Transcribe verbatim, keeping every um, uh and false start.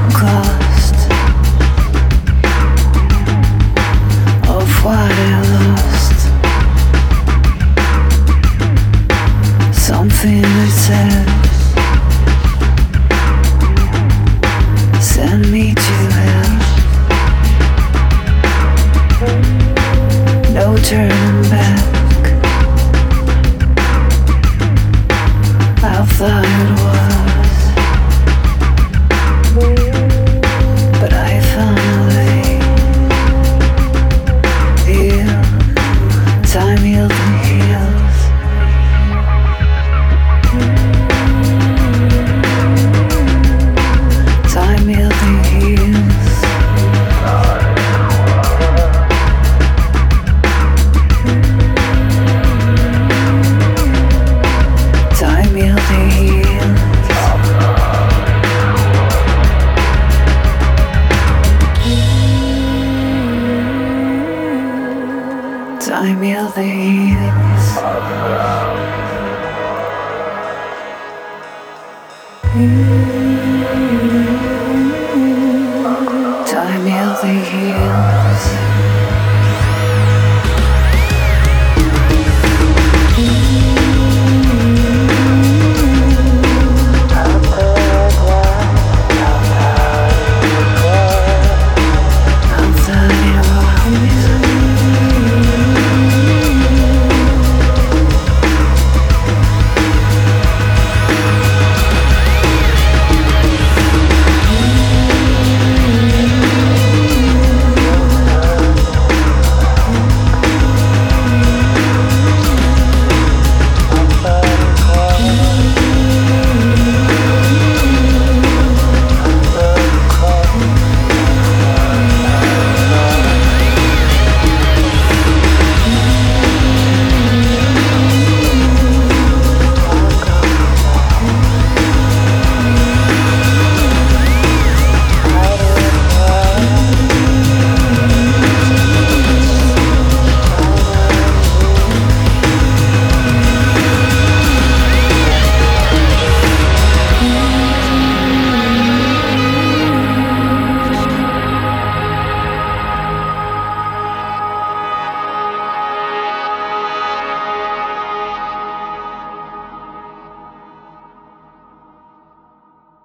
cost of what I lost. Something that says, send me to hell. No turning back. I thought it was, but I finally feel time healed and heals. Time healed and heals. Time healed and heals. Time healed and heals.